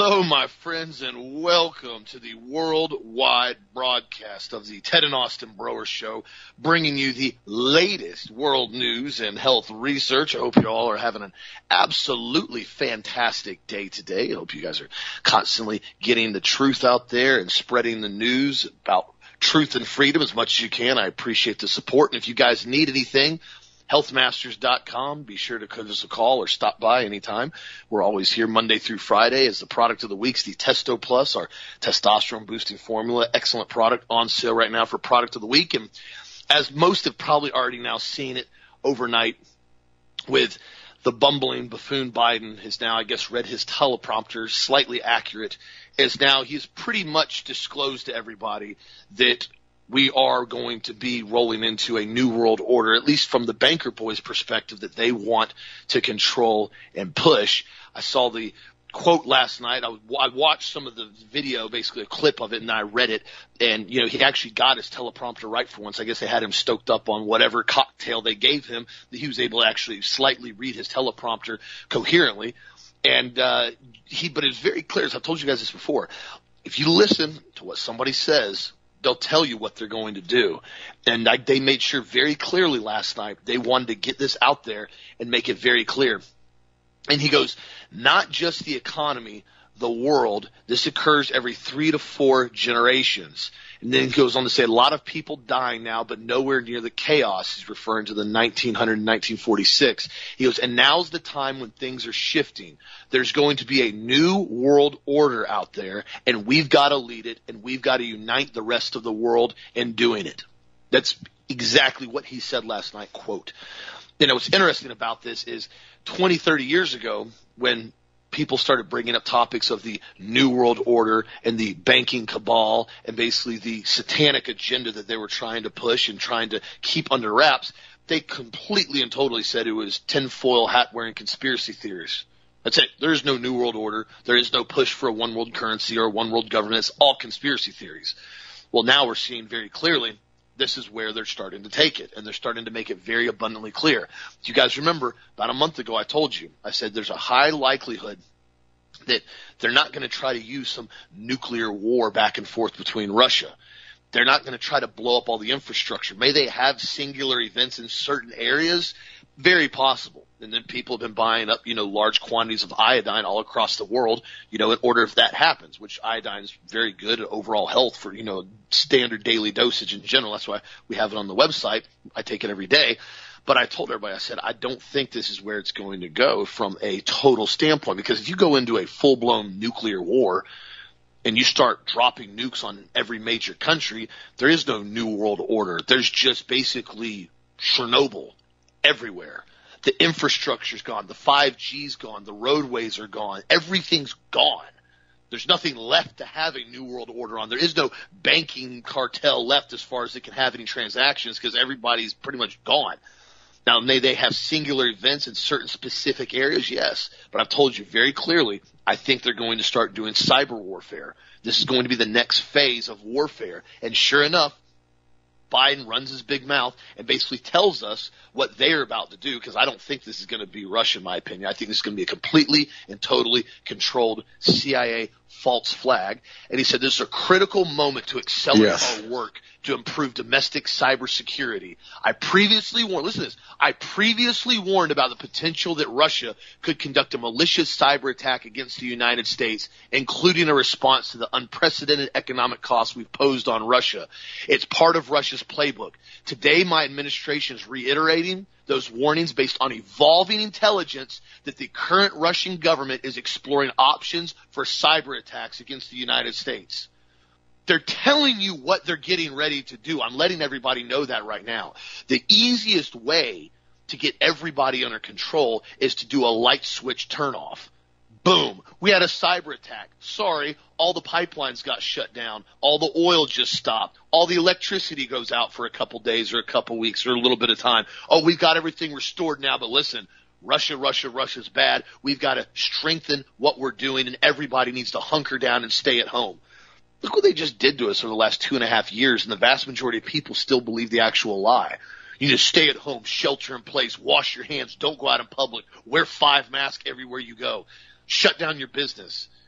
Hello, my friends, and welcome to the worldwide broadcast of the Ted and Austin Broer Show, bringing you the latest world news and health research. I hope you all are having an absolutely fantastic day today. I hope you guys are constantly getting the truth out there and spreading the news about truth and freedom as much as you can. I appreciate the support, and if you guys need anything, healthmasters.com. Be sure to give us a call or stop by anytime. We're always here Monday through Friday. As the product of the week's the Testo Plus, our testosterone boosting formula. Excellent product on sale right now for product of the week. And as most have probably already now seen it overnight with the bumbling buffoon Biden has now, I guess, read his teleprompter slightly accurate, as now he's pretty much disclosed to everybody that we are going to be rolling into a new world order, at least from the banker boys' perspective, that they want to control and push. I saw the quote last night. I watched some of the video, basically a clip of it, and I read it. And, you know, he actually got his teleprompter right for once. I guess they had him stoked up on whatever cocktail they gave him that he was able to actually slightly read his teleprompter coherently. And but it's very clear, as I've told you guys this before, if you listen to what somebody says, they'll tell you what they're going to do. And they made sure very clearly last night they wanted to get this out there and make it very clear. And he goes, not just the economy, the world. This occurs every 3 to 4 generations. And then he goes on to say a lot of people dying now, but nowhere near the chaos. He's referring to the 1900 and 1946. He goes, and now's the time when things are shifting. There's going to be a new world order out there, and we've got to lead it, and we've got to unite the rest of the world in doing it. That's exactly what he said last night, quote. You know, what's interesting about this is 20, 30 years ago, when people started bringing up topics of the New World Order and the banking cabal and basically the satanic agenda that they were trying to push and trying to keep under wraps, they completely and totally said it was tinfoil hat-wearing conspiracy theories. That's it. There is no New World Order. There is no push for a one-world currency or a one-world government. It's all conspiracy theories. Well, now we're seeing very clearly this is where they're starting to take it, and they're starting to make it very abundantly clear. If you guys remember, about a month ago I told you, I said there's a high likelihood that they're not going to try to use some nuclear war back and forth between Russia. They're not going to try to blow up all the infrastructure. May they have singular events in certain areas? Very possible. And then people have been buying up, large quantities of iodine all across the world, in order if that happens, which iodine is very good at overall health for, standard daily dosage in general. That's why we have it on the website. I take it every day. But I told everybody, I said, I don't think this is where it's going to go from a total standpoint, because if you go into a full-blown nuclear war and you start dropping nukes on every major country, there is no new world order. There's just basically Chernobyl everywhere. The infrastructure's gone. The 5G's gone. The roadways are gone. Everything's gone. There's nothing left to have a new world order on. There is no banking cartel left as far as it can have any transactions, because everybody's pretty much gone. Now, may they have singular events in certain specific areas? Yes. But I've told you very clearly, I think they're going to start doing cyber warfare. This is going to be the next phase of warfare. And sure enough, Biden runs his big mouth and basically tells us what they're about to do, because I don't think this is going to be Russia, in my opinion. I think this is going to be a completely and totally controlled CIA false flag. And he said this is a critical moment to accelerate our work to improve domestic cybersecurity. I previously warned about the potential that Russia could conduct a malicious cyber attack against the United States, including a response to the unprecedented economic costs we've posed on Russia. It's part of Russia's playbook. Today, my administration is reiterating those warnings based on evolving intelligence that the current Russian government is exploring options for cyber attacks against the United States. They're telling you what they're getting ready to do. I'm letting everybody know that right now. The easiest way to get everybody under control is to do a light switch turnoff. Boom. We had a cyber attack. Sorry, all the pipelines got shut down. All the oil just stopped. All the electricity goes out for a couple days or a couple weeks or a little bit of time. Oh, we've got everything restored now, but listen, Russia's bad. We've got to strengthen what we're doing, and everybody needs to hunker down and stay at home. Look what they just did to us over the last 2.5 years, and the vast majority of people still believe the actual lie. You need to stay at home, shelter in place, wash your hands, don't go out in public, wear 5 masks everywhere you go, shut down your business.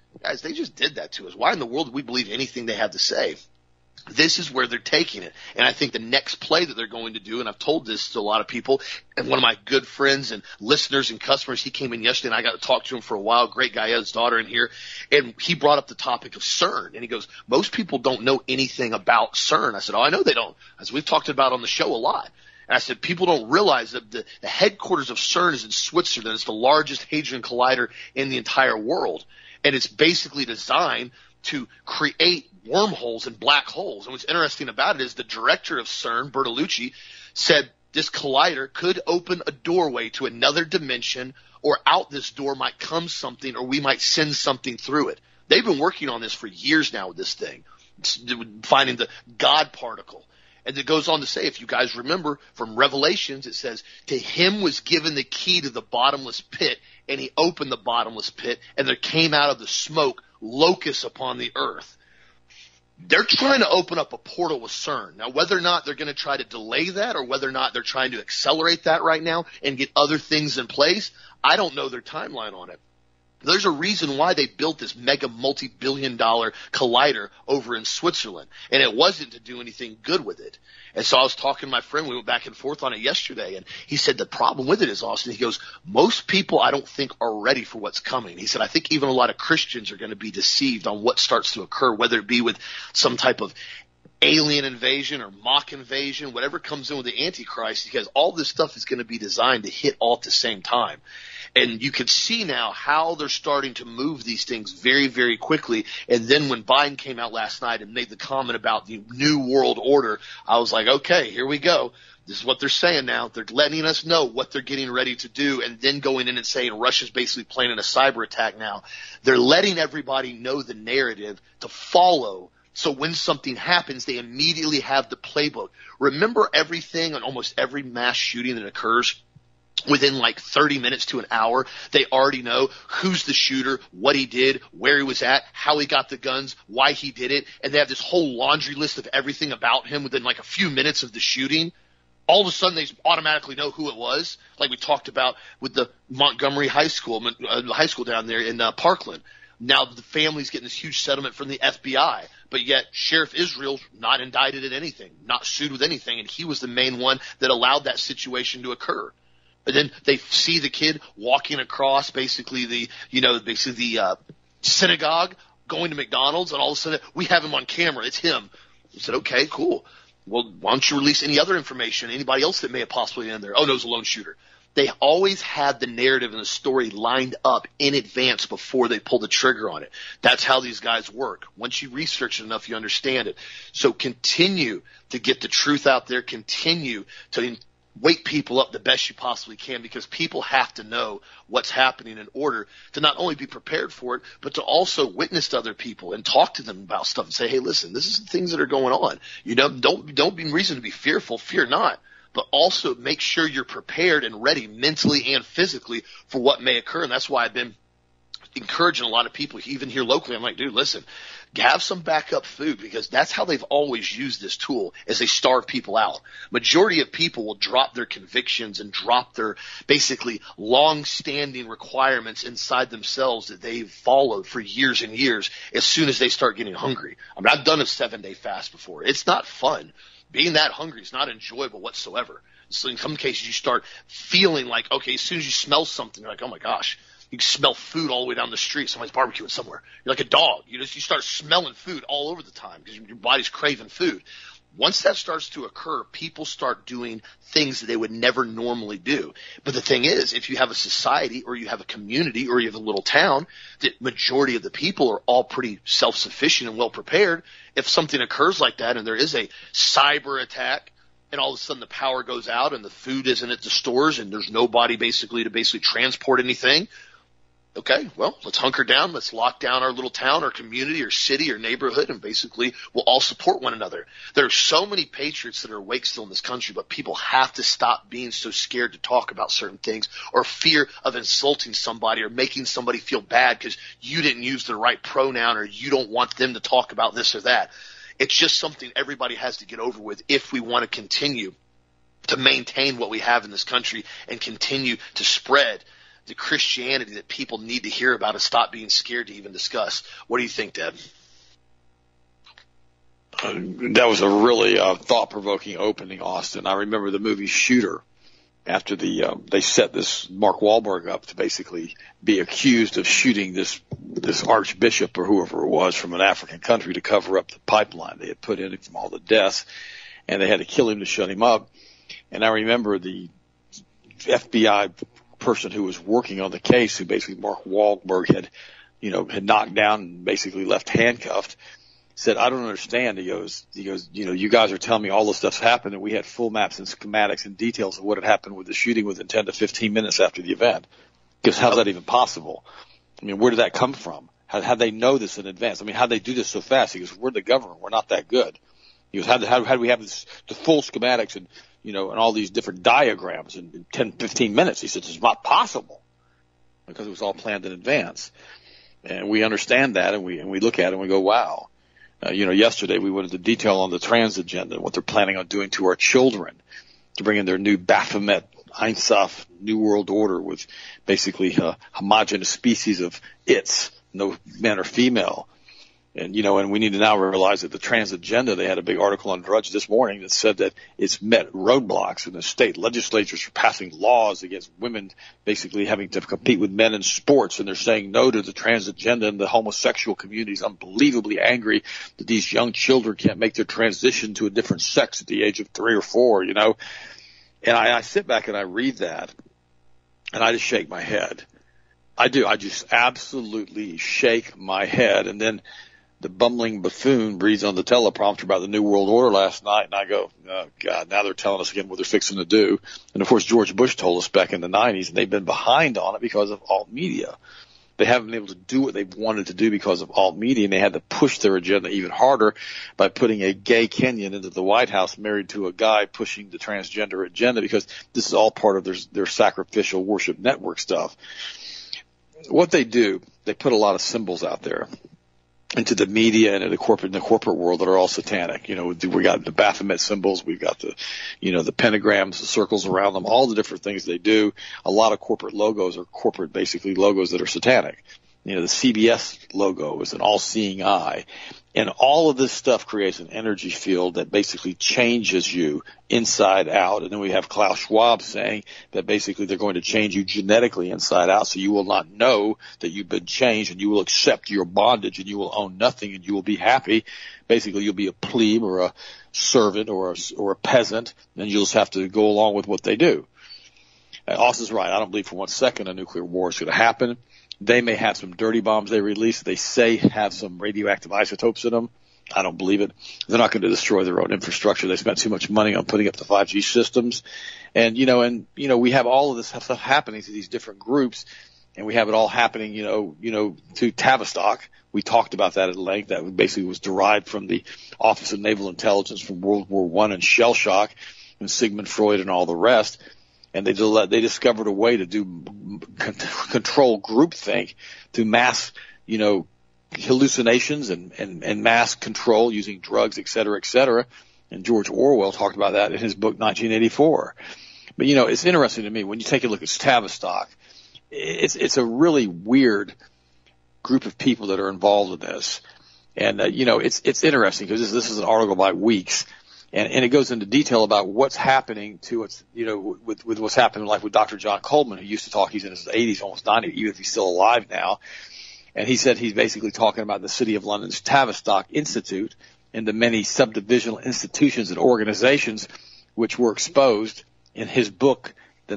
Guys, they just did that to us. Why in the world would we believe anything they have to say? This is where they're taking it. And I think the next play that they're going to do, and I've told this to a lot of people, and one of my good friends and listeners and customers, he came in yesterday and I got to talk to him for a while. Great guy, has his daughter in here. And he brought up the topic of CERN. And he goes, most people don't know anything about CERN. I said, oh, I know they don't. As we've talked about on the show a lot. And I said, people don't realize that the headquarters of CERN is in Switzerland. It's the largest hadron collider in the entire world. And it's basically designed to create wormholes and black holes. And what's interesting about it is the director of CERN, Bertolucci, said this collider could open a doorway to another dimension, or out this door might come something, or we might send something through it. They've been working on this for years now with this thing, finding the God particle. And it goes on to say, if you guys remember from Revelations, it says, to him was given the key to the bottomless pit, and he opened the bottomless pit, and there came out of the smoke locusts upon the earth. They're trying to open up a portal with CERN. Now, whether or not they're going to try to delay that, or whether or not they're trying to accelerate that right now and get other things in place, I don't know their timeline on it. There's a reason why they built this mega multi-billion-dollar collider over in Switzerland, and it wasn't to do anything good with it. And so I was talking to my friend, we went back and forth on it yesterday, and he said the problem with it is, Austin, he goes, most people I don't think are ready for what's coming. He said, I think even a lot of Christians are going to be deceived on what starts to occur, whether it be with some type of alien invasion or mock invasion, whatever comes in with the Antichrist, because all this stuff is going to be designed to hit all at the same time. And you can see now how they're starting to move these things very, very quickly. And then when Biden came out last night and made the comment about the new world order, I was like, okay, here we go. This is what they're saying now. They're letting us know what they're getting ready to do, and then going in and saying Russia's basically planning a cyber attack now. They're letting everybody know the narrative to follow. So when something happens, they immediately have the playbook. Remember everything on almost every mass shooting that occurs? Within like 30 minutes to an hour, they already know who's the shooter, what he did, where he was at, how he got the guns, why he did it, and they have this whole laundry list of everything about him within like a few minutes of the shooting. All of a sudden, they automatically know who it was, like we talked about with the Montgomery High School down there in Parkland. Now the family's getting this huge settlement from the FBI, but yet Sheriff Israel's not indicted in anything, not sued with anything, and he was the main one that allowed that situation to occur. And then they see the kid walking across basically the synagogue, going to McDonald's, and all of a sudden we have him on camera. It's him. We said, okay, cool. Well, why don't you release any other information, anybody else that may have possibly been in there? Oh, no, it's a lone shooter. They always had the narrative and the story lined up in advance before they pull the trigger on it. That's how these guys work. Once you research it enough, you understand it. So continue to get the truth out there. Continue to wake people up the best you possibly can, because people have to know what's happening in order to not only be prepared for it, but to also witness to other people and talk to them about stuff and say, hey, listen, this is the things that are going on. You know, don't be reason to be fearful. Fear not. But also make sure you're prepared and ready mentally and physically for what may occur. And that's why I've been encouraging a lot of people, even here locally. I'm like, dude, listen, have some backup food, because that's how they've always used this tool, as they starve people out. Majority of people will drop their convictions and drop their basically long-standing requirements inside themselves that they've followed for years and years as soon as they start getting hungry. I mean, I've done a 7-day fast before. It's not fun. Being that hungry is not enjoyable whatsoever. So in some cases, you start feeling like, okay, as soon as you smell something, you're like, oh my gosh, you can smell food all the way down the street. Somebody's barbecuing somewhere. You're like a dog. You start smelling food all over the time because your body's craving food. Once that starts to occur, people start doing things that they would never normally do. But the thing is, if you have a society or you have a community or you have a little town, the majority of the people are all pretty self-sufficient and well prepared. If something occurs like that and there is a cyber attack, and all of a sudden the power goes out and the food isn't at the stores and there's nobody to transport anything, okay, well, let's hunker down. Let's lock down our little town or community or city or neighborhood, and basically we'll all support one another. There are so many patriots that are awake still in this country, but people have to stop being so scared to talk about certain things, or fear of insulting somebody or making somebody feel bad because you didn't use the right pronoun or you don't want them to talk about this or that. It's just something everybody has to get over with if we want to continue to maintain what we have in this country and continue to spread the Christianity that people need to hear about and stop being scared to even discuss. What do you think, Dad? That was a really thought-provoking opening, Austin. I remember the movie Shooter. After they set this Mark Wahlberg up to basically be accused of shooting this archbishop or whoever it was from an African country to cover up the pipeline they had put in from all the deaths, and they had to kill him to shut him up. And I remember the FBI person who was working on the case, who basically Mark Wahlberg had knocked down and basically left handcuffed, said, I don't understand. He goes, you guys are telling me all this stuff's happened, and we had full maps and schematics and details of what had happened with the shooting within 10 to 15 minutes after the event. Because how's that even possible? I mean, where did that come from? How'd they know this in advance? I mean, how'd they do this so fast? He goes, we're the government. We're not that good. He goes, how do we have the full schematics and all these different diagrams in 10, 15 minutes? He said, it's not possible, because it was all planned in advance. And we understand that, and we look at it and we go, wow. Yesterday we went into detail on the trans agenda and what they're planning on doing to our children to bring in their new Baphomet, Einsauf, New World Order with basically a homogenous species of its, no man or female. And we need to now realize that the trans agenda, they had a big article on Drudge this morning that said that it's met roadblocks in the state legislatures for passing laws against women basically having to compete with men in sports. And they're saying no to the trans agenda, and the homosexual community is unbelievably angry that these young children can't make their transition to a different sex at the age of 3 or 4, And I sit back and I read that, and I just shake my head. I do. I just absolutely shake my head. And then the bumbling buffoon reads on the teleprompter about the New World Order last night, and I go, oh, God, now they're telling us again what they're fixing to do. And, of course, George Bush told us back in the 90s, and they've been behind on it because of alt media. They haven't been able to do what they've wanted to do because of alt media, and they had to push their agenda even harder by putting a gay Kenyan into the White House married to a guy pushing the transgender agenda, because this is all part of their sacrificial worship network stuff. What they do, they put a lot of symbols out there into the media and in the corporate world that are all satanic. We got the Baphomet symbols, we've got the pentagrams, the circles around them, all the different things they do. A lot of corporate logos are corporate, basically logos that are satanic. The CBS logo is an all-seeing eye. And all of this stuff creates an energy field that basically changes you inside out. And then we have Klaus Schwab saying that basically they're going to change you genetically inside out, so you will not know that you've been changed, and you will accept your bondage, and you will own nothing, and you will be happy. Basically, you'll be a plebe or a servant or a peasant, and you'll just have to go along with what they do. Austin's right. I don't believe for 1 second a nuclear war is going to happen. They may have some dirty bombs they release. They say have some radioactive isotopes in them. I don't believe it. They're not going to destroy their own infrastructure. They spent too much money on putting up the 5G systems. And we have all of this stuff happening to these different groups, and we have it all happening, to Tavistock. We talked about that at length. That basically was derived from the Office of Naval Intelligence from World War I and shell shock and Sigmund Freud and all the rest. And they discovered a way to control groupthink through mass, hallucinations and mass control using drugs, et cetera, et cetera. And George Orwell talked about that in his book 1984. But it's interesting to me when you take a look at Tavistock. It's a really weird group of people that are involved in this, and it's interesting because this is an article by Weeks. And it goes into detail about what's happening to us, with what's happening in life with Dr. John Coleman, who used to talk. He's in his 80s, almost 90, even if he's still alive now. And he said he's basically talking about the City of London's Tavistock Institute and the many subdivisional institutions and organizations which were exposed in his book, the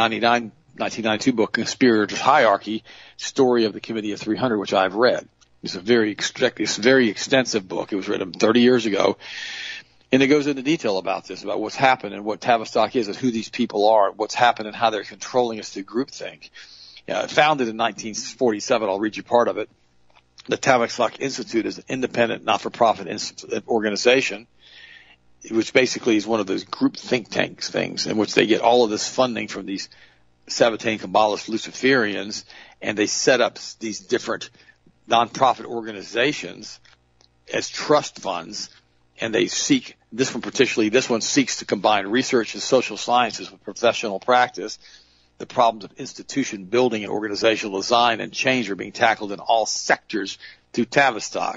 1992 book, Conspirators' Hierarchy, Story of the Committee of 300, which I've read. It's a very extensive book. It was written 30 years ago. And it goes into detail about this, about what's happened and what Tavistock is and who these people are, what's happened and how they're controlling us through groupthink. Founded in 1947, I'll read you part of it. The Tavistock Institute is an independent, not-for-profit organization, which basically is one of those group think tanks things in which they get all of this funding from these Sabbatean Kabbalist Luciferians, and they set up these different nonprofit organizations as trust funds. And they seek, this one seeks to combine research and social sciences with professional practice. the problems of institution building and organizational design and change are being tackled in all sectors through Tavistock.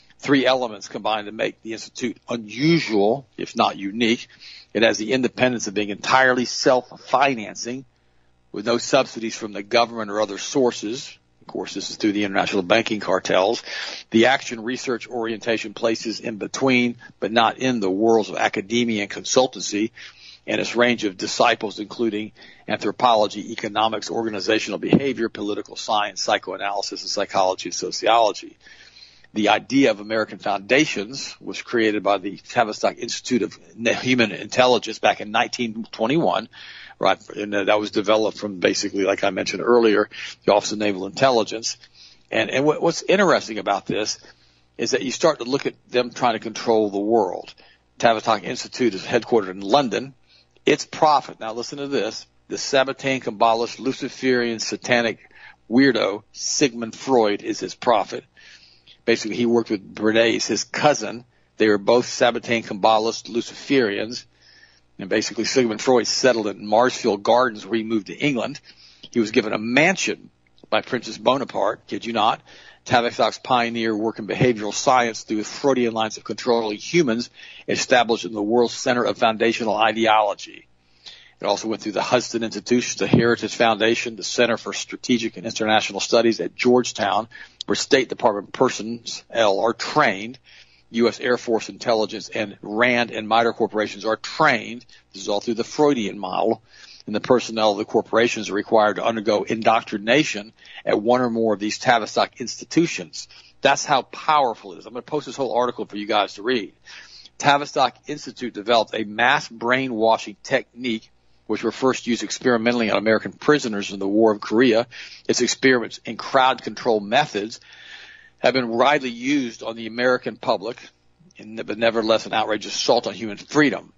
3 elements combine to make the Institute unusual, if not unique. It has the independence of being entirely self-financing with no subsidies from the government or other sources. Of course, this is through the international banking cartels. The action research orientation places in between, but not in, the worlds of academia and consultancy, and its range of disciples, including anthropology, economics, organizational behavior, political science, psychoanalysis, and psychology and sociology. The idea of American Foundations was created by the Tavistock Institute of Human Intelligence back in 1921, right? And that was developed from basically, like I mentioned earlier, the Office of Naval Intelligence. And what's interesting about this is that you start to look at them trying to control the world. Tavistock Institute is headquartered in London. Its prophet, now listen to this, the Sabbatean Kabbalist, Luciferian, satanic weirdo, Sigmund Freud is his prophet. Basically, he worked with Bernays, his cousin. They were both Sabbatean Kabbalists, Luciferians. And basically, Sigmund Freud settled in Marsfield Gardens, where he moved to England. He was given a mansion by Princess Bonaparte, kid you not. Tavistock's pioneer work in behavioral science through Freudian lines of controlling humans, established in the world's center of foundational ideology. It also went through the Hudson Institution, the Heritage Foundation, the Center for Strategic and International Studies at Georgetown, where State Department personnel are trained. U.S. Air Force intelligence and RAND and MITRE corporations are trained. This is all through the Freudian model. And the personnel of the corporations are required to undergo indoctrination at one or more of these Tavistock institutions. That's how powerful it is. I'm going to post this whole article for you guys to read. Tavistock Institute developed a mass brainwashing technique which were first used experimentally on American prisoners in the War of Korea. Its experiments in crowd control methods have been widely used on the American public, but nevertheless an outrageous assault on human freedom.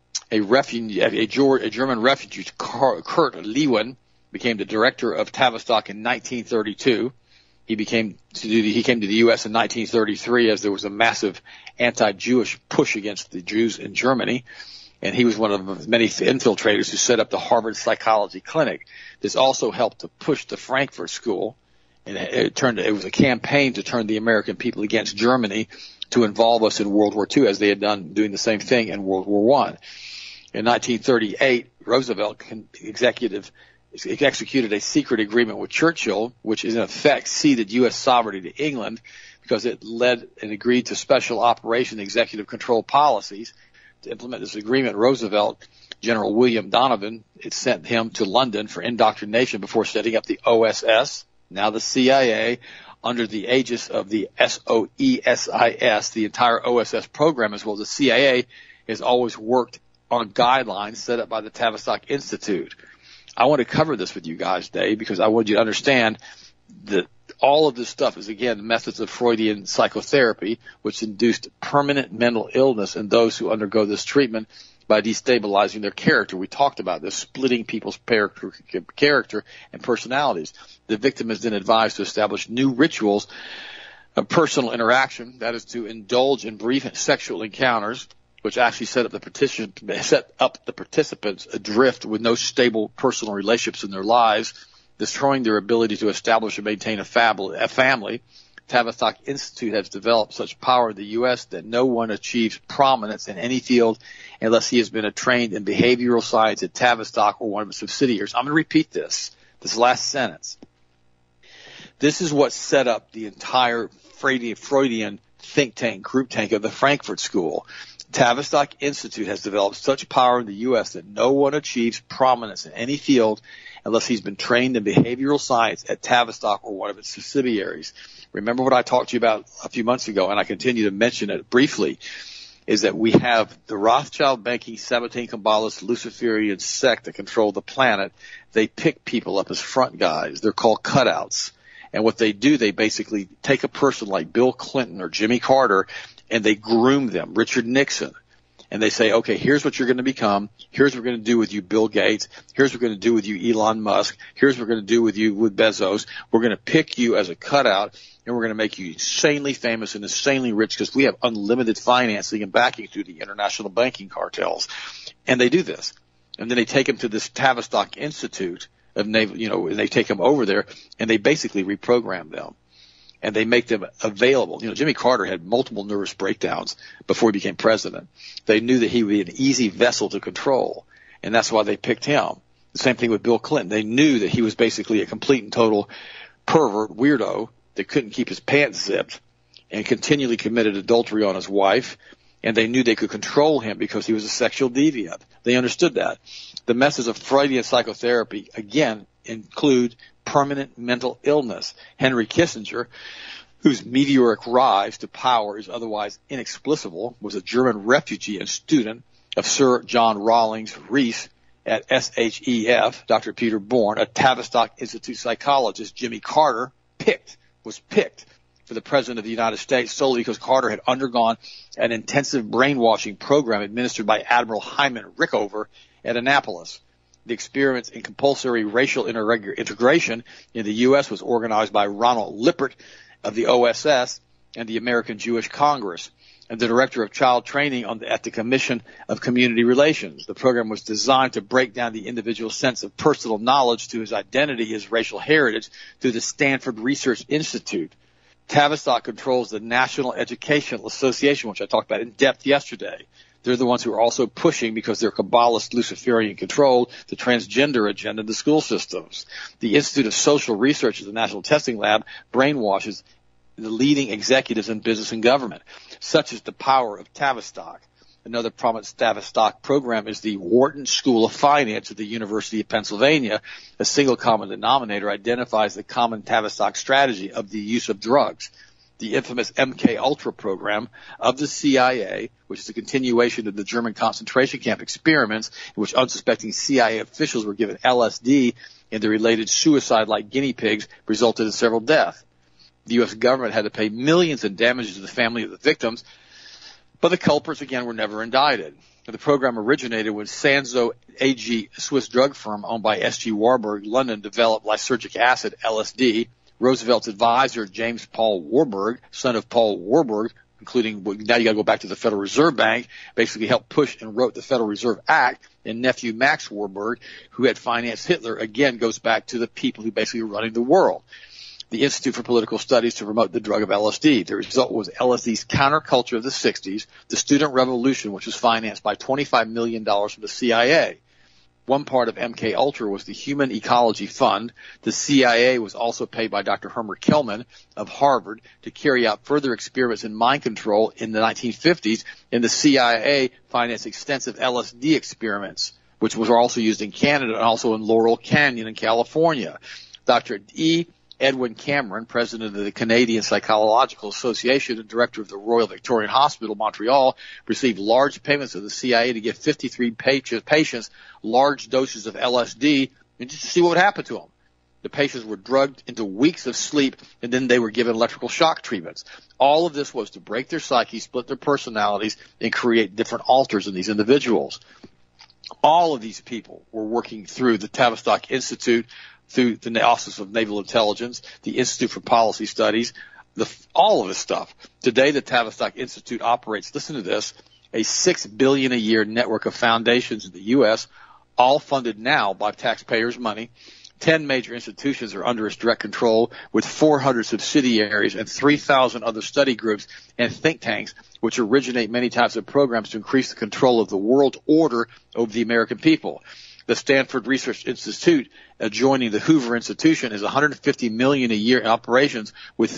A German refugee, Kurt Lewin, became the director of Tavistock in 1932. He came to the U.S. in 1933 as there was a massive anti-Jewish push against the Jews in Germany. And he was one of many infiltrators who set up the Harvard Psychology Clinic. This also helped to push the Frankfurt School, and it was a campaign to turn the American people against Germany to involve us in World War II, as they had done doing the same thing in World War I. In 1938, Roosevelt executed a secret agreement with Churchill, which in effect ceded U.S. sovereignty to England because it led and agreed to special operation executive control policies. To implement this agreement, Roosevelt, General William Donovan, it sent him to London for indoctrination before setting up the OSS, now the CIA, under the aegis of the SOESIS. The entire OSS program, as well as the CIA, has always worked on guidelines set up by the Tavistock Institute. I want to cover this with you guys today because I want you to understand that all of this stuff is, again, methods of Freudian psychotherapy, which induced permanent mental illness in those who undergo this treatment by destabilizing their character. We talked about this, splitting people's character and personalities. The victim is then advised to establish new rituals of personal interaction, that is to indulge in brief sexual encounters, which actually set up the participants adrift with no stable personal relationships in their lives, destroying their ability to establish and maintain a family. Tavistock Institute has developed such power in the U.S. that no one achieves prominence in any field unless he has been trained in behavioral science at Tavistock or one of its subsidiaries. I'm going to repeat this last sentence. This is what set up the entire Freudian think tank, group tank of the Frankfurt School. Tavistock Institute has developed such power in the U.S. that no one achieves prominence in any field unless he's been trained in behavioral science at Tavistock or one of its subsidiaries. Remember what I talked to you about a few months ago, and I continue to mention it briefly, is that we have the Rothschild banking, Sabbatean Kabbalist, Luciferian sect that control the planet. They pick people up as front guys. They're called cutouts. And what they do, they basically take a person like Bill Clinton or Jimmy Carter, and they groom them, Richard Nixon. And they say, okay, here's what you're going to become. Here's what we're going to do with you, Bill Gates. Here's what we're going to do with you, Elon Musk. Here's what we're going to do with you, with Bezos. We're going to pick you as a cutout, and we're going to make you insanely famous and insanely rich because we have unlimited financing and backing through the international banking cartels. And they do this. And then they take them to this Tavistock Institute of naval, and they take them over there and they basically reprogram them. And they make them available. Jimmy Carter had multiple nervous breakdowns before he became president. They knew that he would be an easy vessel to control, and that's why they picked him. The same thing with Bill Clinton. They knew that he was basically a complete and total pervert, weirdo, that couldn't keep his pants zipped and continually committed adultery on his wife, and they knew they could control him because he was a sexual deviant. They understood that. The methods of Freudian psychotherapy, again, include permanent mental illness. Henry Kissinger, whose meteoric rise to power is otherwise inexplicable, was a German refugee and student of Sir John Rawlings Rees at SHEF. Dr. Peter Bourne, a Tavistock Institute psychologist. Jimmy Carter was picked for the President of the United States solely because Carter had undergone an intensive brainwashing program administered by Admiral Hyman Rickover at Annapolis. The experiment in compulsory racial integration in the U.S. was organized by Ronald Lippert of the OSS and the American Jewish Congress, and the director of child training at the Commission of Community Relations. The program was designed to break down the individual's sense of personal knowledge to his identity, his racial heritage, through the Stanford Research Institute. Tavistock controls the National Educational Association, which I talked about in depth yesterday. They're the ones who are also pushing, because they're Kabbalist, Luciferian controlled, the transgender agenda in the school systems. The Institute of Social Research at the National Testing Lab brainwashes the leading executives in business and government. Such is the power of Tavistock. Another prominent Tavistock program is the Wharton School of Finance at the University of Pennsylvania. A single common denominator identifies the common Tavistock strategy of the use of drugs. The infamous MK Ultra program of the CIA, which is a continuation of the German concentration camp experiments in which unsuspecting CIA officials were given LSD and the related suicide like guinea pigs, resulted in several deaths. The U.S. government had to pay millions in damages to the family of the victims, but the culprits, again, were never indicted. The program originated when Sanzo AG, a Swiss drug firm owned by S.G. Warburg, London, developed lysergic acid, LSD. Roosevelt's advisor, James Paul Warburg, son of Paul Warburg, including, now you got to go back to the Federal Reserve Bank, basically helped push and wrote the Federal Reserve Act, and nephew Max Warburg, who had financed Hitler, again goes back to the people who basically were running the world. The Institute for Political Studies to promote the drug of LSD. The result was LSD's counterculture of the 60s, the student revolution, which was financed by $25 million from the CIA. One part of MK Ultra was the Human Ecology Fund. The CIA was also paid by Dr. Herbert Kellman of Harvard to carry out further experiments in mind control in the 1950s, and the CIA financed extensive LSD experiments, which were also used in Canada and also in Laurel Canyon in California. Dr. E. Edwin Cameron, president of the Canadian Psychological Association and director of the Royal Victorian Hospital, Montreal, received large payments of the CIA to give 53 patients large doses of LSD and just to see what would happen to them. The patients were drugged into weeks of sleep, and then they were given electrical shock treatments. All of this was to break their psyche, split their personalities, and create different alters in these individuals. All of these people were working through the Tavistock Institute, through the Office of Naval Intelligence, the Institute for Policy Studies, all of this stuff. Today, the Tavistock Institute operates, listen to this, a $6 billion a year network of foundations in the U.S., all funded now by taxpayers' money. 10 major institutions are under its direct control, with 400 subsidiaries and 3,000 other study groups and think tanks, which originate many types of programs to increase the control of the world order over the American people. The Stanford Research Institute, adjoining the Hoover Institution, is $150 million a year in operations with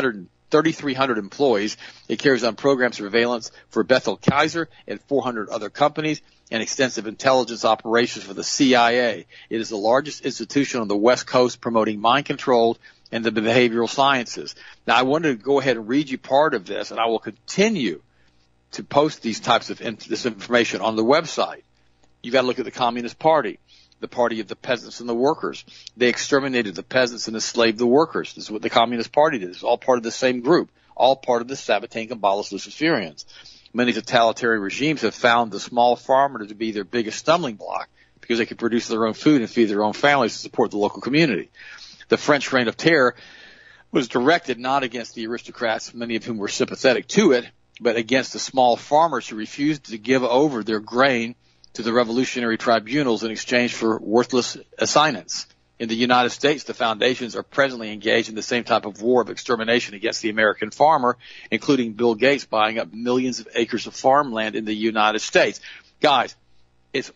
3,300 employees. It carries on program surveillance for Bethel Kaiser and 400 other companies and extensive intelligence operations for the CIA. It is the largest institution on the West Coast promoting mind control and the behavioral sciences. Now, I wanted to go ahead and read you part of this, and I will continue to post these types of this information on the website. You've got to look at the Communist Party, the party of the peasants and the workers. They exterminated the peasants and enslaved the workers. This is what the Communist Party did. It's all part of the same group, all part of the Sabbatean Kabbalist Luciferians. Many totalitarian regimes have found the small farmer to be their biggest stumbling block because they can produce their own food and feed their own families to support the local community. The French Reign of Terror was directed not against the aristocrats, many of whom were sympathetic to it, but against the small farmers who refused to give over their grain to the revolutionary tribunals in exchange for worthless assignments. In the United States, the foundations are presently engaged in the same type of war of extermination against the American farmer, including Bill Gates buying up millions of acres of farmland in the United States. Guys, it's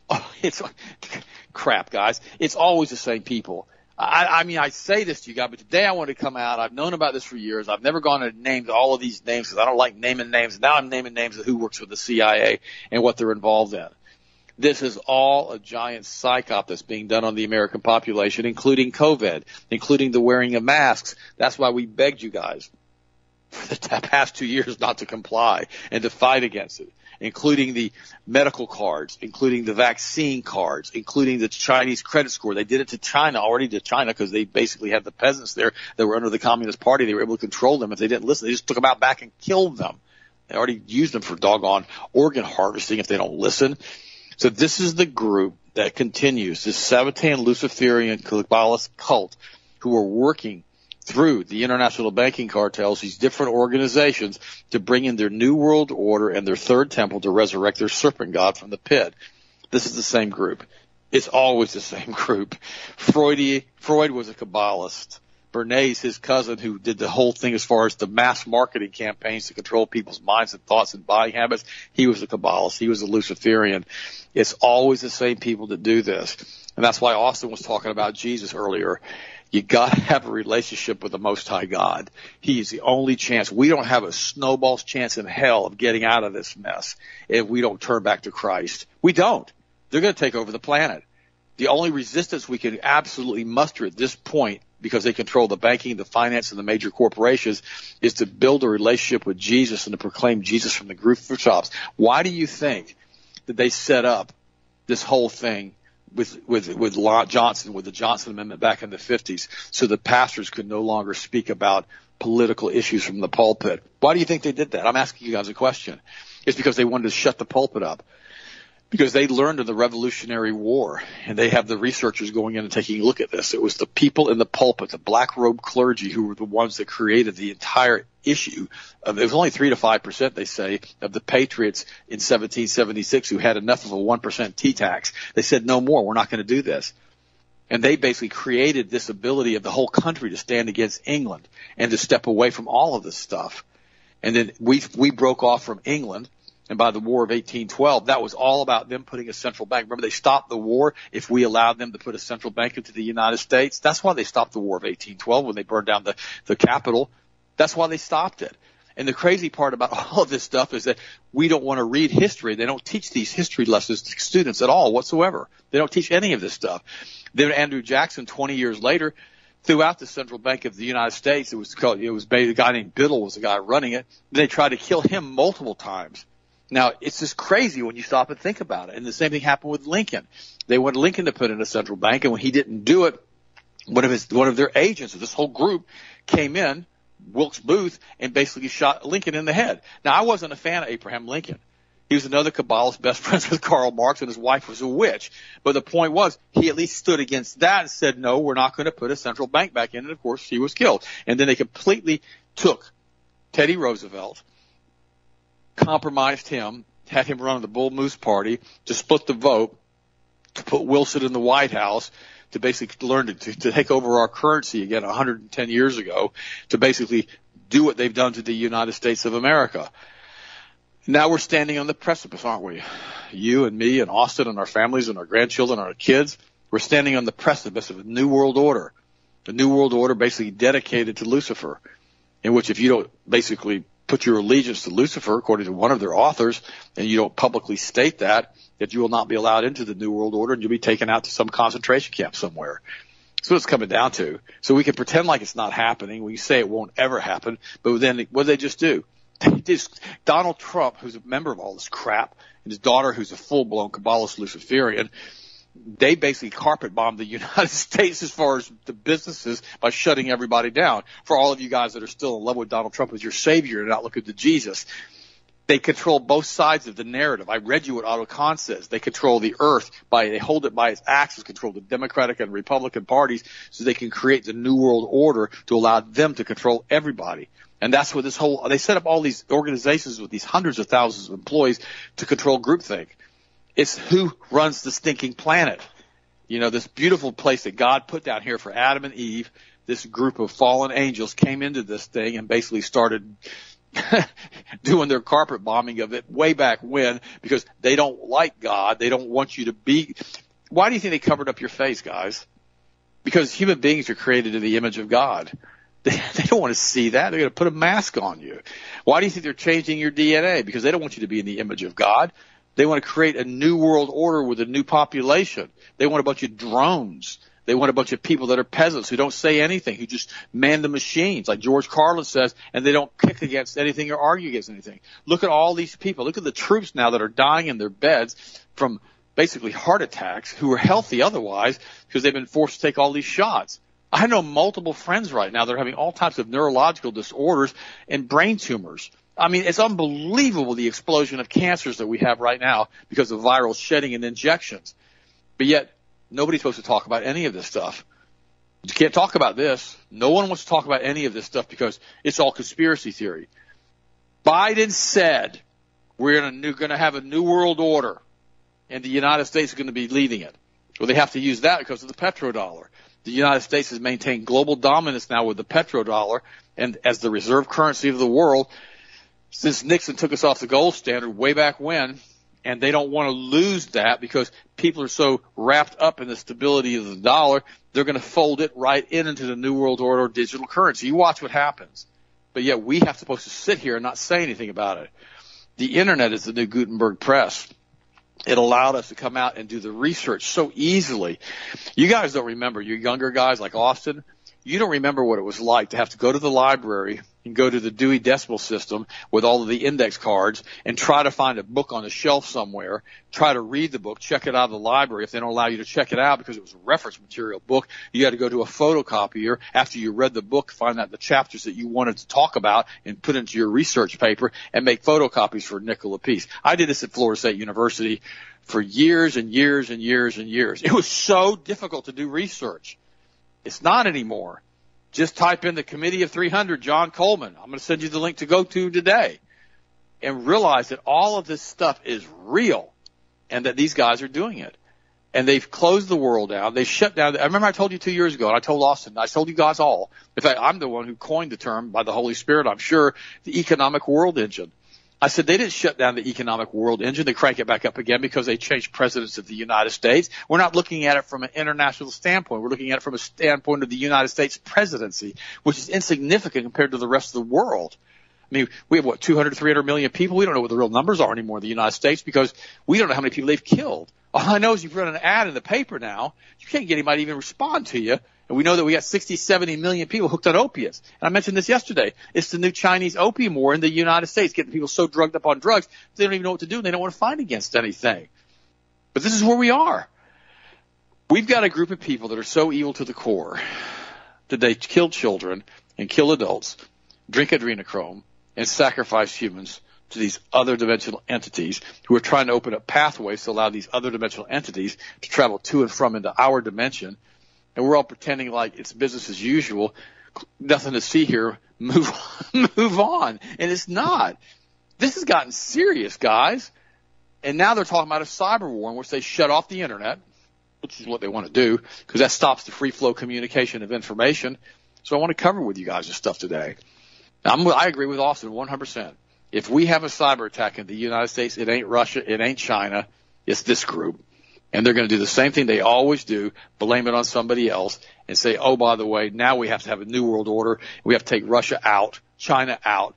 crap, guys. It's always the same people. I mean, I say this to you guys, but today I want to come out. I've known about this for years. I've never gone to name all of these names because I don't like naming names. Now I'm naming names of who works with the CIA and what they're involved in. This is all a giant psyop that's being done on the American population, including COVID, including the wearing of masks. That's why we begged you guys for the past 2 years not to comply and to fight against it, including the medical cards, including the vaccine cards, including the Chinese credit score. They did it to China, already to China, because they basically had the peasants there that were under the Communist Party. They were able to control them. If they didn't listen, they just took them out back and killed them. They already used them for doggone organ harvesting if they don't listen. So this is the group that continues, this Sabbatean Luciferian Kabbalist cult who are working through the international banking cartels, these different organizations, to bring in their New World Order and their third temple to resurrect their serpent god from the pit. This is the same group. It's always the same group. Freud was a Kabbalist. Bernays, his cousin, who did the whole thing as far as the mass marketing campaigns to control people's minds and thoughts and buying habits, he was a Kabbalist. He was a Luciferian. It's always the same people that do this. And that's why Austin was talking about Jesus earlier. You got to have a relationship with the Most High God. He is the only chance. We don't have a snowball's chance in hell of getting out of this mess if we don't turn back to Christ. We don't. They're going to take over the planet. The only resistance we can absolutely muster at this point, because they control the banking, the finance, and the major corporations, is to build a relationship with Jesus and to proclaim Jesus from the rooftops. Why do you think that they set up this whole thing with Johnson, with the Johnson Amendment back in the 50s, so the pastors could no longer speak about political issues from the pulpit? Why do you think they did that? I'm asking you guys a question. It's because they wanted to shut the pulpit up. Because they learned in the Revolutionary War, and they have the researchers going in and taking a look at this. It was the people in the pulpit, the black-robed clergy, who were the ones that created the entire issue. It was only 3 to 5%, they say, of the patriots in 1776 who had enough of a 1% T-tax. They said, no more, we're not going to do this. And they basically created this ability of the whole country to stand against England and to step away from all of this stuff. And then we broke off from England. And by the War of 1812, that was all about them putting a central bank. Remember, they stopped the war if we allowed them to put a central bank into the United States. That's why they stopped the War of 1812 when they burned down the Capitol. That's why they stopped it. And the crazy part about all of this stuff is that we don't want to read history. They don't teach these history lessons to students at all whatsoever. They don't teach any of this stuff. Then Andrew Jackson, 20 years later, threw out the Central Bank of the United States. It was a guy named Biddle was the guy running it. They tried to kill him multiple times. Now, it's just crazy when you stop and think about it. And the same thing happened with Lincoln. They wanted Lincoln to put in a central bank, and when he didn't do it, one of their agents of this whole group came in, Wilkes Booth, and basically shot Lincoln in the head. Now, I wasn't a fan of Abraham Lincoln. He was another Kabbalist, best friends with Karl Marx, and his wife was a witch. But the point was, he at least stood against that and said, no, we're not going to put a central bank back in. And, of course, he was killed. And then they completely took Teddy Roosevelt, compromised him, had him run the Bull Moose Party to split the vote, to put Wilson in the White House, to basically learn to take over our currency again 110 years ago, to basically do what they've done to the United States of America. Now we're standing on the precipice, aren't we? You and me and Austin and our families and our grandchildren and our kids, we're standing on the precipice of a new world order. The new world order basically dedicated to Lucifer, in which if you don't basically put your allegiance to Lucifer, according to one of their authors, and you don't publicly state that you will not be allowed into the New World Order and you'll be taken out to some concentration camp somewhere. That's what it's coming down to. So we can pretend like it's not happening. We say it won't ever happen, but then what do they just do? Donald Trump, who's a member of all this crap, and his daughter, who's a full-blown Kabbalist Luciferian, they basically carpet bombed the United States as far as the businesses by shutting everybody down. For all of you guys that are still in love with Donald Trump as your savior and not looking to Jesus, they control both sides of the narrative. I read you what Otto Kahn says. They control the earth they hold it by its axis, control the Democratic and Republican parties so they can create the New World Order to allow them to control everybody. And that's what they set up all these organizations with these hundreds of thousands of employees to control groupthink. It's who runs the stinking planet. This beautiful place that God put down here for Adam and Eve, this group of fallen angels came into this thing and basically started doing their carpet bombing of it way back when, because they don't like God. They don't want you to be. Why do you think they covered up your face, guys? Because human beings are created in the image of God. They don't want to see that. They're going to put a mask on you. Why do you think they're changing your DNA? Because they don't want you to be in the image of God. They want to create a new world order with a new population. They want a bunch of drones. They want a bunch of people that are peasants who don't say anything, who just man the machines, like George Carlin says, and they don't kick against anything or argue against anything. Look at all these people. Look at the troops now that are dying in their beds from basically heart attacks, who are healthy otherwise because they've been forced to take all these shots. I know multiple friends right now that are having all types of neurological disorders and brain tumors. I mean, it's unbelievable the explosion of cancers that we have right now because of viral shedding and injections. But yet, nobody's supposed to talk about any of this stuff. You can't talk about this. No one wants to talk about any of this stuff because it's all conspiracy theory. Biden said we're going to have a new world order, and the United States is going to be leading it. Well, they have to use that because of the petrodollar. The United States has maintained global dominance now with the petrodollar and as the reserve currency of the world since Nixon took us off the gold standard way back when, and they don't want to lose that because people are so wrapped up in the stability of the dollar, they're going to fold it right into the New World Order digital currency. You watch what happens. But yet we have supposed to sit here and not say anything about it. The Internet is the new Gutenberg press. It allowed us to come out and do the research so easily. You guys don't remember, you younger guys like Austin, you don't remember what it was like to have to go to the library and go to the Dewey Decimal System with all of the index cards and try to find a book on a shelf somewhere, try to read the book, check it out of the library. If they don't allow you to check it out because it was a reference material book, you had to go to a photocopier after you read the book, find out the chapters that you wanted to talk about and put into your research paper and make photocopies for a nickel apiece. I did this at Florida State University for years and years and years and years. It was so difficult to do research. It's not anymore. Just type in the Committee of 300, John Coleman. I'm going to send you the link to go to today and realize that all of this stuff is real and that these guys are doing it. And they've closed the world down. They shut down. I remember I told you 2 years ago, and I told Austin, I told you guys all. In fact, I'm the one who coined the term by the Holy Spirit, I'm sure, the economic world engine. I said they didn't shut down the economic world engine. They crank it back up again because they changed presidents of the United States. We're not looking at it from an international standpoint. We're looking at it from a standpoint of the United States presidency, which is insignificant compared to the rest of the world. I mean, we have, 200, 300 million people? We don't know what the real numbers are anymore in the United States because we don't know how many people they've killed. All I know is you've run an ad in the paper now. You can't get anybody to even respond to you. And we know that we got 60, 70 million people hooked on opiates. And I mentioned this yesterday. It's the new Chinese opium war in the United States, getting people so drugged up on drugs, they don't even know what to do, and they don't want to fight against anything. But this is where we are. We've got a group of people that are so evil to the core that they kill children and kill adults, drink adrenochrome, and sacrifice humans to these other dimensional entities who are trying to open up pathways to allow these other dimensional entities to travel to and from into our dimension. And we're all pretending like it's business as usual, nothing to see here, move on. And it's not. This has gotten serious, guys. And now they're talking about a cyber war in which they shut off the Internet, which is what they want to do, because that stops the free flow communication of information. So I want to cover with you guys this stuff today. I agree with Austin 100%. If we have a cyber attack in the United States, it ain't Russia, it ain't China, it's this group. And they're going to do the same thing they always do, blame it on somebody else, and say, oh, by the way, now we have to have a new world order. We have to take Russia out, China out,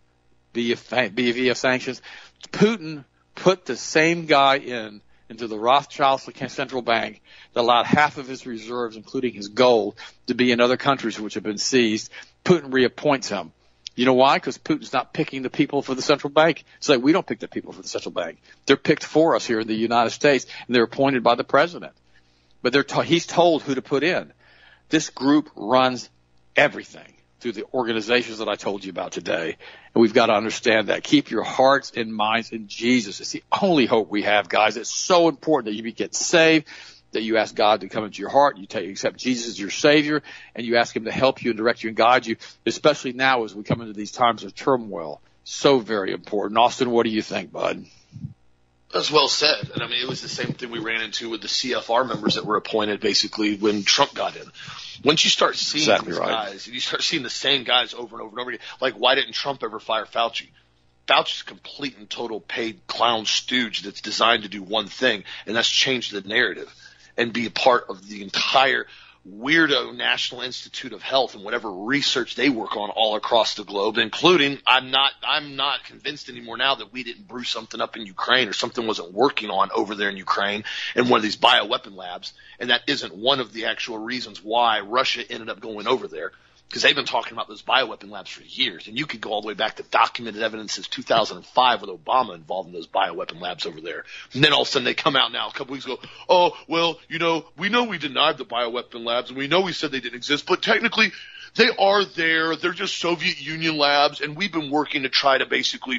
via sanctions. Putin put the same guy into the Rothschild central bank that allowed half of his reserves, including his gold, to be in other countries which have been seized. Putin reappoints him. You know why? Because Putin's not picking the people for the central bank. It's like we don't pick the people for the central bank. They're picked for us here in the United States, and they're appointed by the president. But he's told who to put in. This group runs everything through the organizations that I told you about today. And we've got to understand that. Keep your hearts and minds in Jesus. It's the only hope we have, guys. It's so important that you get saved, that you ask God to come into your heart, you accept Jesus as your Savior, and you ask Him to help you and direct you and guide you, especially now as we come into these times of turmoil. So very important. Austin, what do you think, bud? That's well said. And I mean, it was the same thing we ran into with the CFR members that were appointed basically when Trump got in. Once you start seeing these guys, you start seeing the same guys over and over and over again. Like, why didn't Trump ever fire Fauci? Fauci's a complete and total paid clown stooge that's designed to do one thing, and that's change the narrative and be a part of the entire weirdo National Institute of Health and whatever research they work on all across the globe, including I'm not convinced anymore now that we didn't brew something up in Ukraine or something wasn't working on over there in Ukraine in one of these bioweapon labs, and that isn't one of the actual reasons why Russia ended up going over there. Because they've been talking about those bioweapon labs for years, and you could go all the way back to documented evidence since 2005 with Obama involved in those bioweapon labs over there. And then all of a sudden they come out now a couple weeks ago, oh, well, we know we denied the bioweapon labs, and we know we said they didn't exist, but technically they are there. They're just Soviet Union labs, and we've been working to try to basically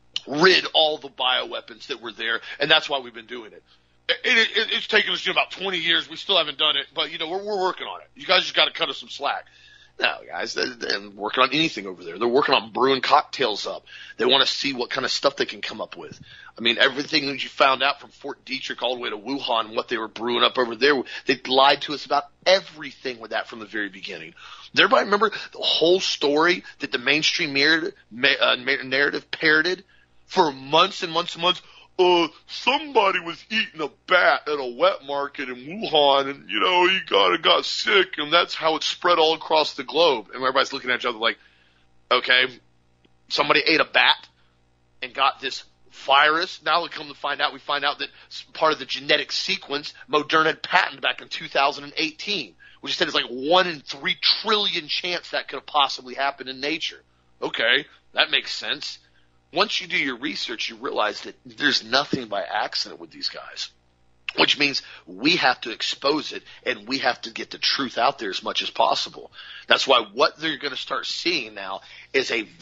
rid all the bioweapons that were there, and that's why we've been doing it. It's taken us about 20 years. We still haven't done it, but, we're working on it. You guys just got to cut us some slack. No, guys, they're working on anything over there. They're working on brewing cocktails up. They want to see what kind of stuff they can come up with. I mean, everything that you found out from Fort Detrick all the way to Wuhan and what they were brewing up over there, they lied to us about everything with that from the very beginning. Does everybody remember the whole story that the mainstream narrative parroted for months and months and months? Somebody was eating a bat at a wet market in Wuhan, and, he got sick, and that's how it spread all across the globe. And everybody's looking at each other like, okay, somebody ate a bat and got this virus. Now we find out that part of the genetic sequence Moderna had patented back in 2018, which said it's like 1 in 3 trillion chance that could have possibly happened in nature. Okay, that makes sense. Once you do your research, you realize that there's nothing by accident with these guys, which means we have to expose it and we have to get the truth out there as much as possible. That's why what they're going to start seeing now is a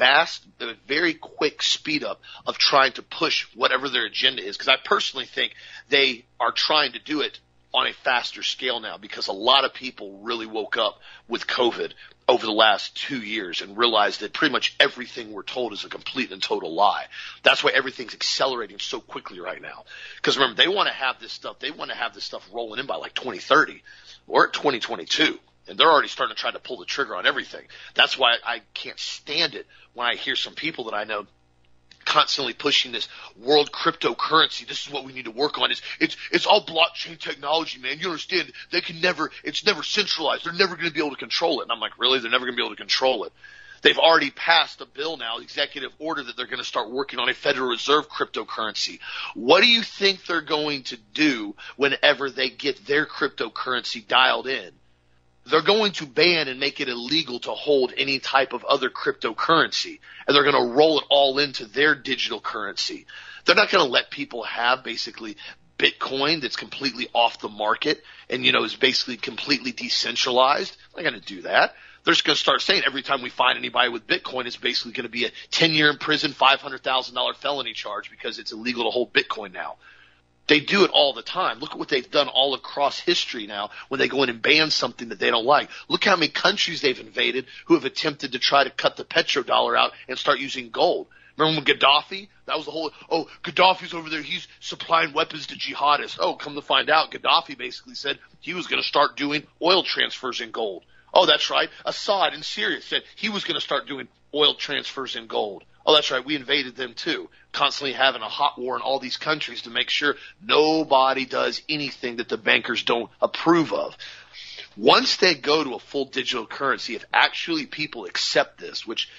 very quick speed up of trying to push whatever their agenda is, because I personally think they are trying to do it on a faster scale now, because a lot of people really woke up with COVID over the last 2 years and realized that pretty much everything we're told is a complete and total lie. That's why everything's accelerating so quickly right now. Because remember, they want to have this stuff rolling in by like 2030 or 2022. And they're already starting to try to pull the trigger on everything. That's why I can't stand it when I hear some people that I know constantly pushing this world cryptocurrency. This is what we need to work on. It's all blockchain technology, man. You understand? It's never centralized. They're never going to be able to control it. And I'm like, really? They're never going to be able to control it. They've already passed a bill now, executive order, that they're going to start working on a Federal Reserve cryptocurrency. What do you think they're going to do whenever they get their cryptocurrency dialed in? They're going to ban and make it illegal to hold any type of other cryptocurrency, and they're going to roll it all into their digital currency. They're not going to let people have basically Bitcoin that's completely off the market and, is basically completely decentralized. They're not going to do that. They're just going to start saying every time we find anybody with Bitcoin, it's basically going to be a 10-year in prison, $500,000 felony charge because it's illegal to hold Bitcoin now. They do it all the time. Look at what they've done all across history now when they go in and ban something that they don't like. Look how many countries they've invaded who have attempted to try to cut the petrodollar out and start using gold. Remember when Gaddafi? That was the whole, Gaddafi's over there. He's supplying weapons to jihadists. Oh, come to find out, Gaddafi basically said he was going to start doing oil transfers in gold. Oh, that's right. Assad in Syria said he was going to start doing oil transfers in gold. Oh, that's right. We invaded them too, constantly having a hot war in all these countries to make sure nobody does anything that the bankers don't approve of. Once they go to a full digital currency, if actually people accept this, which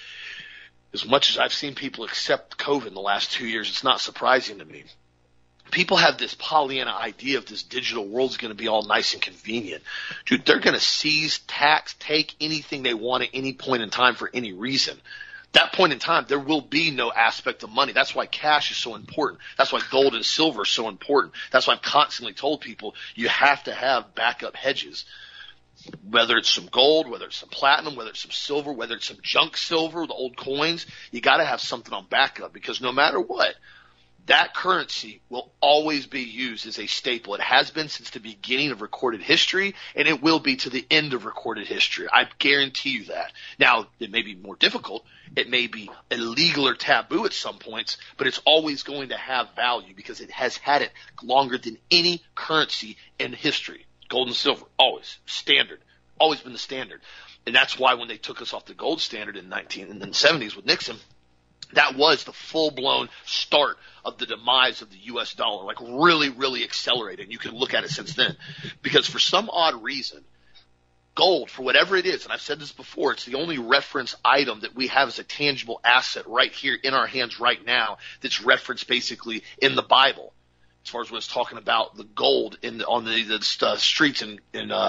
as much as I've seen people accept COVID in the last 2 years, it's not surprising to me. People have this Pollyanna idea of this digital world is going to be all nice and convenient. Dude, they're going to seize, tax, take anything they want at any point in time for any reason. That point in time, there will be no aspect of money. That's why cash is so important. That's why gold and silver is so important. That's why I've constantly told people you have to have backup hedges. Whether it's some gold, whether it's some platinum, whether it's some silver, whether it's some junk silver, the old coins, you got to have something on backup, because no matter what, that currency will always be used as a staple. It has been since the beginning of recorded history, and it will be to the end of recorded history. I guarantee you that. Now, it may be more difficult. It may be illegal or taboo at some points, but it's always going to have value because it has had it longer than any currency in history. Gold and silver, always standard, always been the standard. And that's why when they took us off the gold standard in the 70s with Nixon, that was the full-blown start of the demise of the U.S. dollar, like really, really accelerated. And you can look at it since then. Because for some odd reason, gold, for whatever it is, and I've said this before, it's the only reference item that we have as a tangible asset right here in our hands right now that's referenced basically in the Bible. As far as when it's talking about the gold on the streets in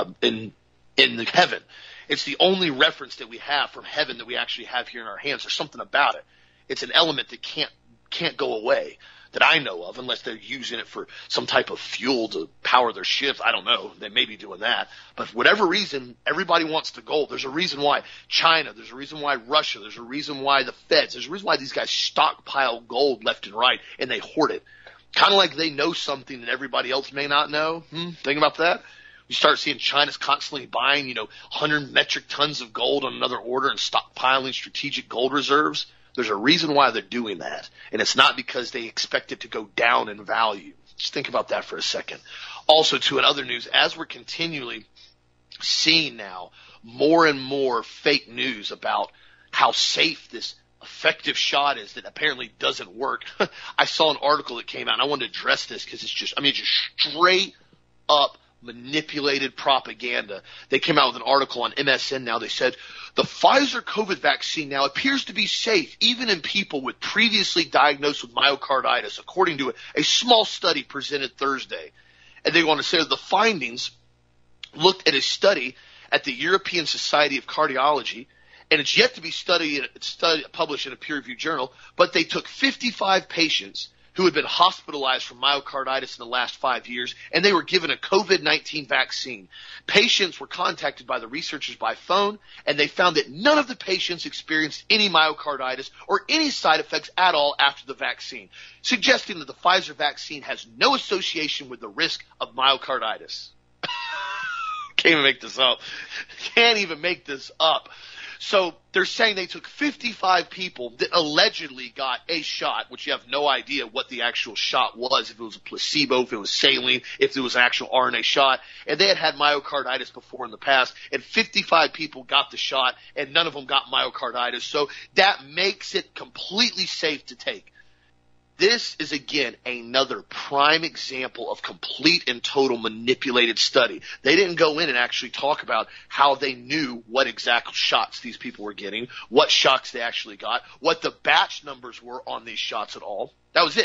the heaven. It's the only reference that we have from heaven that we actually have here in our hands. There's something about it. It's an element that can't go away that I know of unless they're using it for some type of fuel to power their ships. I don't know. They may be doing that. But for whatever reason, everybody wants the gold. There's a reason why China, there's a reason why Russia, there's a reason why the Feds, there's a reason why these guys stockpile gold left and right and they hoard it. Kind of like they know something that everybody else may not know. Think about that. You start seeing China's constantly buying, 100 metric tons of gold on another order and stockpiling strategic gold reserves. There's a reason why they're doing that, and it's not because they expect it to go down in value. Just think about that for a second. Also, too, in other news, as we're continually seeing now more and more fake news about how safe this effective shot is that apparently doesn't work. I saw an article that came out, and I wanted to address this because it's just straight up manipulated propaganda. They came out with an article on MSN now. They said the Pfizer COVID vaccine now appears to be safe even in people with previously diagnosed with myocarditis, according to a small study presented Thursday. And they want to say that the findings looked at a study at the European Society of Cardiology, and it's yet to be published in a peer-reviewed journal, but they took 55 patients who had been hospitalized for myocarditis in the last 5 years, and they were given a COVID-19 vaccine. Patients were contacted by the researchers by phone, and they found that none of the patients experienced any myocarditis or any side effects at all after the vaccine, suggesting that the Pfizer vaccine has no association with the risk of myocarditis. Can't even make this up. Can't even make this up. So they're saying they took 55 people that allegedly got a shot, which you have no idea what the actual shot was, if it was a placebo, if it was saline, if it was an actual RNA shot, and they had myocarditis before in the past, and 55 people got the shot, and none of them got myocarditis. So that makes it completely safe to take. This is, again, another prime example of complete and total manipulated study. They didn't go in and actually talk about how they knew what exact shots these people were getting, what shots they actually got, what the batch numbers were on these shots at all. That was it.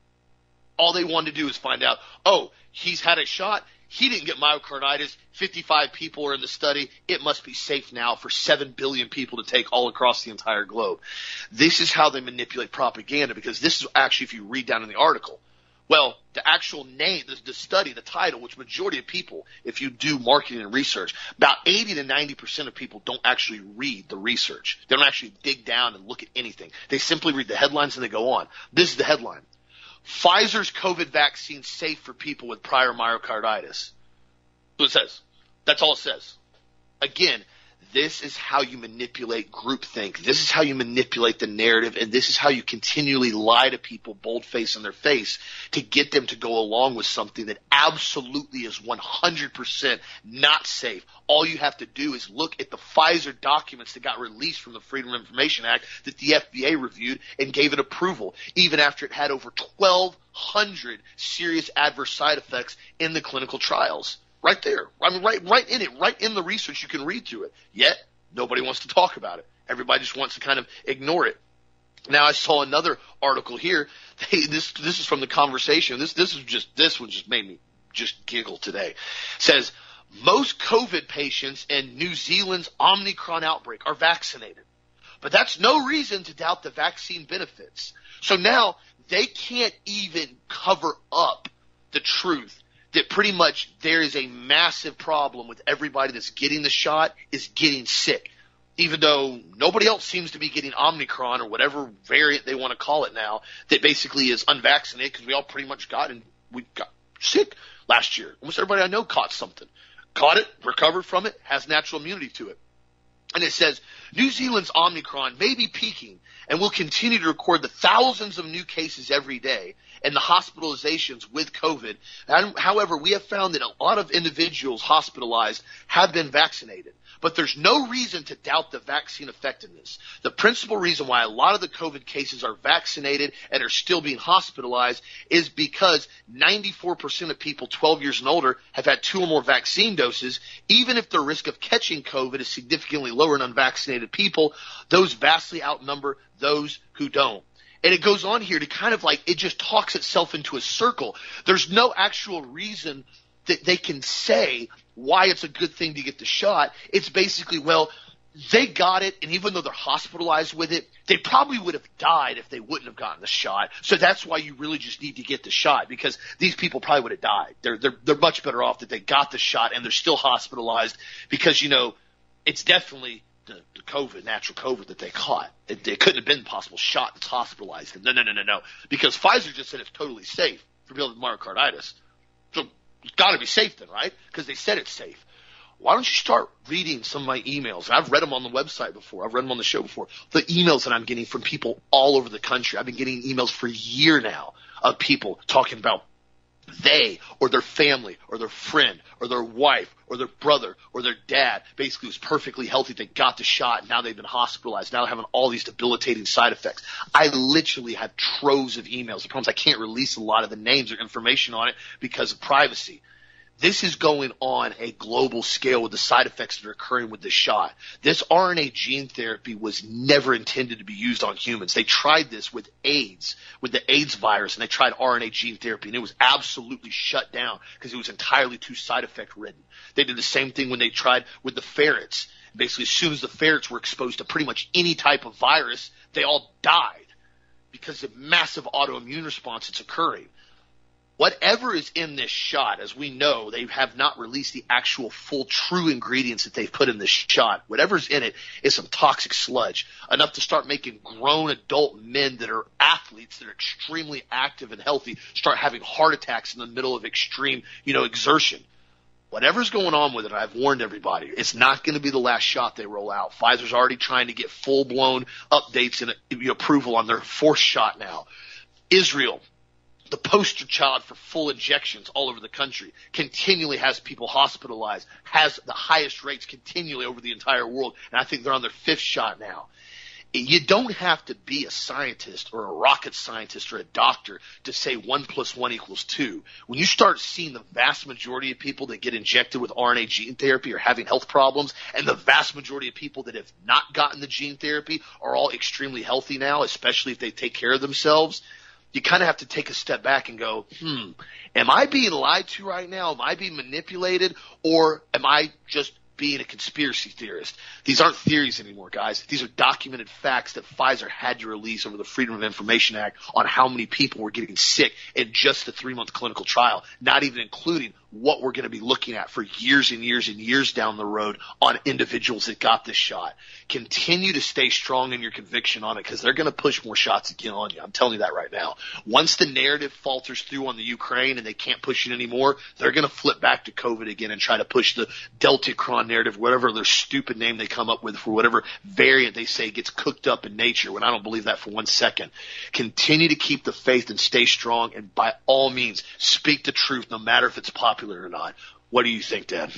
All they wanted to do is find out, he's had a shot. He didn't get myocarditis. 55 people are in the study. It must be safe now for 7 billion people to take all across the entire globe. This is how they manipulate propaganda, because this is actually, if you read down in the article, well, the actual name, the study, the title, which majority of people, if you do marketing and research, about 80 to 90% of people don't actually read the research. They don't actually dig down and look at anything. They simply read the headlines and they go on. This is the headline. Pfizer's COVID vaccine safe for people with prior myocarditis. That's what it says. That's all it says. Again, this is how you manipulate groupthink. This is how you manipulate the narrative, and this is how you continually lie to people bold-faced in their face to get them to go along with something that absolutely is 100% not safe. All you have to do is look at the Pfizer documents that got released from the Freedom of Information Act that the FDA reviewed and gave it approval, even after it had over 1,200 serious adverse side effects in the clinical trials. Right there. I mean, right in it, right in the research, you can read through it. Yet, nobody wants to talk about it. Everybody just wants to kind of ignore it. Now, I saw another article here. This is from The Conversation. This one just made me just giggle today. It says, most COVID patients in New Zealand's Omicron outbreak are vaccinated. But that's no reason to doubt the vaccine benefits. So now, they can't even cover up the truth that pretty much there is a massive problem with everybody that's getting the shot is getting sick. even though nobody else seems to be getting Omicron or whatever variant they want to call it now, that basically is unvaccinated, because we all pretty much got sick last year. Almost everybody I know caught something. Caught it, recovered from it, has natural immunity to it. And it says, New Zealand's Omicron may be peaking and will continue to record the thousands of new cases every day and the hospitalizations with COVID. However, we have found that a lot of individuals hospitalized have been vaccinated. But there's no reason to doubt the vaccine effectiveness. The principal reason why a lot of the COVID cases are vaccinated and are still being hospitalized is because 94% of people 12 years and older have had 2 or more vaccine doses. Even if the risk of catching COVID is significantly lower in unvaccinated people, those vastly outnumber those who don't. And it goes on here to kind of like, it just talks itself into a circle. There's no actual reason that they can say why it's a good thing to get the shot. It's basically, well, they got it, and even though they're hospitalized with it, they probably would have died if they wouldn't have gotten the shot. So that's why you really just need to get the shot, because these people probably would have died. They're much better off that they got the shot and they're still hospitalized, because, you know, it's definitely the COVID, natural COVID that they caught. It couldn't have been a possible shot that's hospitalized them. No. Because Pfizer just said it's totally safe for people with myocarditis. So it's got to be safe then, right? Because they said it's safe. Why don't you start reading some of my emails? I've read them on the website before. I've read them on the show before. The emails that I'm getting from people all over the country. I've been getting emails for a year now of people talking about they or their family or their friend or their wife or their brother or their dad basically was perfectly healthy. They got the shot, and now they've been hospitalized. Now they're having all these debilitating side effects. I literally have troves of emails. The problem is I can't release a lot of the names or information on it because of privacy. This is going on a global scale with the side effects that are occurring with this shot. This RNA gene therapy was never intended to be used on humans. They tried this with AIDS, with the AIDS virus, and they tried RNA gene therapy, and it was absolutely shut down because it was entirely too side effect ridden. They did the same thing when they tried with the ferrets. Basically, as soon as the ferrets were exposed to pretty much any type of virus, they all died because of massive autoimmune response that's occurring. Whatever is in this shot, as we know, they have not released the actual full true ingredients that they've put in this shot. Whatever's in it is some toxic sludge, enough to start making grown adult men that are athletes, that are extremely active and healthy, start having heart attacks in the middle of extreme, exertion. Whatever's going on with it, I've warned everybody, it's not going to be the last shot they roll out. Pfizer's already trying to get full-blown updates and approval on their 4th shot now. Israel, the poster child for full injections all over the country, continually has people hospitalized, has the highest rates continually over the entire world, and I think they're on their 5th shot now. You don't have to be a scientist or a rocket scientist or a doctor to say 1 + 1 = 2. When you start seeing the vast majority of people that get injected with RNA gene therapy are having health problems, and the vast majority of people that have not gotten the gene therapy are all extremely healthy now, especially if they take care of themselves, you kind of have to take a step back and go, am I being lied to right now? Am I being manipulated? Or am I just being a conspiracy theorist? These aren't theories anymore, guys. These are documented facts that Pfizer had to release over the Freedom of Information Act on how many people were getting sick in just the 3-month clinical trial, not even including what we're going to be looking at for years and years and years down the road on individuals that got this shot. Continue to stay strong in your conviction on it, because they're going to push more shots again on you. I'm telling you that right now. Once the narrative falters through on the Ukraine and they can't push it anymore, they're going to flip back to COVID again and try to push the Deltacron narrative, whatever their stupid name they come up with for whatever variant they say gets cooked up in nature, when I don't believe that for 1 second. Continue to keep the faith and stay strong, and by all means, speak the truth, no matter if it's popular or not. What do you think, Dad?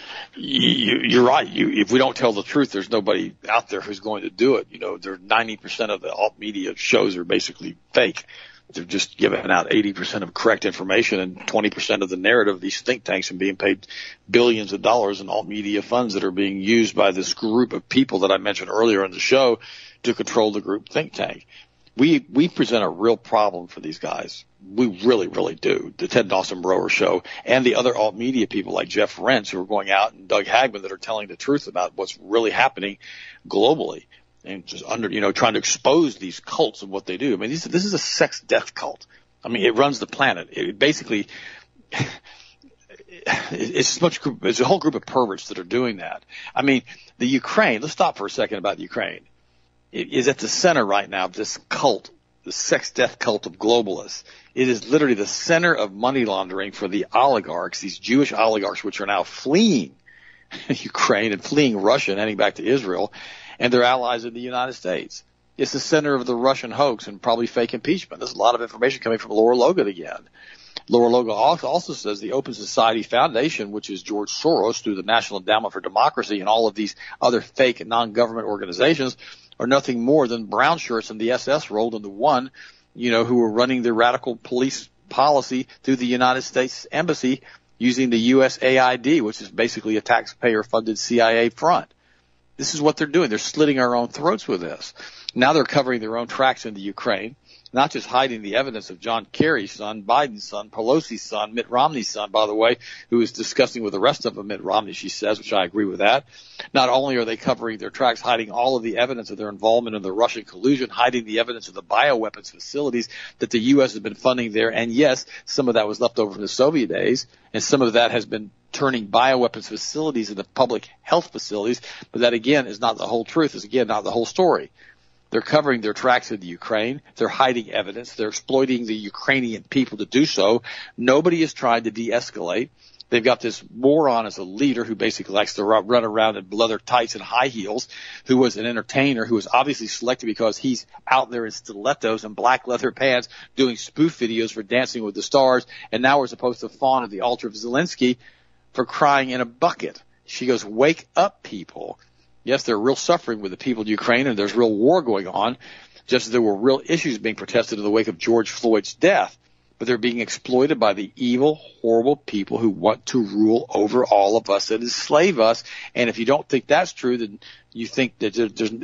You're right. If we don't tell the truth, there's nobody out there who's going to do it. 90% of the alt media shows are basically fake. They're just giving out 80% of correct information and 20% of the narrative. These think tanks are being paid billions of dollars in alt media funds that are being used by this group of people that I mentioned earlier in the show to control the group think tank. We present a real problem for these guys. We really, really do. The Ted and Austin Broer Show and the other alt media people like Jeff Rense, who are going out, and Doug Hagman, that are telling the truth about what's really happening globally, and just trying to expose these cults of what they do. I mean, this is a sex death cult. I mean, it runs the planet. It basically, it's a whole group of perverts that are doing that. I mean, the Ukraine, let's stop for a second about the Ukraine. It is at the center right now of this cult, the sex death cult of globalists. It is literally the center of money laundering for the oligarchs, these Jewish oligarchs, which are now fleeing Ukraine and fleeing Russia and heading back to Israel, and their allies in the United States. It's the center of the Russian hoax and probably fake impeachment. There's a lot of information coming from Laura Logan again. Laura Logan also says the Open Society Foundation, which is George Soros through the National Endowment for Democracy and all of these other fake non-government organizations, are nothing more than brown shirts in the SS rolled into one, who are running the radical police policy through the United States Embassy using the USAID, which is basically a taxpayer-funded CIA front. This is what they're doing. They're slitting our own throats with this. Now they're covering their own tracks into Ukraine, not just hiding the evidence of John Kerry's son, Biden's son, Pelosi's son, Mitt Romney's son, by the way, who is discussing with the rest of them Mitt Romney, she says, which I agree with that. Not only are they covering their tracks, hiding all of the evidence of their involvement in the Russian collusion, hiding the evidence of the bioweapons facilities that the U.S. has been funding there. And yes, some of that was left over from the Soviet days, and some of that has been turning bioweapons facilities into public health facilities. But that, again, is not the whole truth, is, again, not the whole story. They're covering their tracks in the Ukraine. They're hiding evidence. They're exploiting the Ukrainian people to do so. Nobody is trying to de-escalate. They've got this moron as a leader who basically likes to run around in leather tights and high heels, who was an entertainer, who was obviously selected because he's out there in stilettos and black leather pants doing spoof videos for Dancing with the Stars, and now we're supposed to fawn at the altar of Zelensky for crying in a bucket. She goes, wake up, people. Yes, there are real suffering with the people of Ukraine, and there's real war going on, just as there were real issues being protested in the wake of George Floyd's death. But they're being exploited by the evil, horrible people who want to rule over all of us and enslave us. And if you don't think that's true, then you think that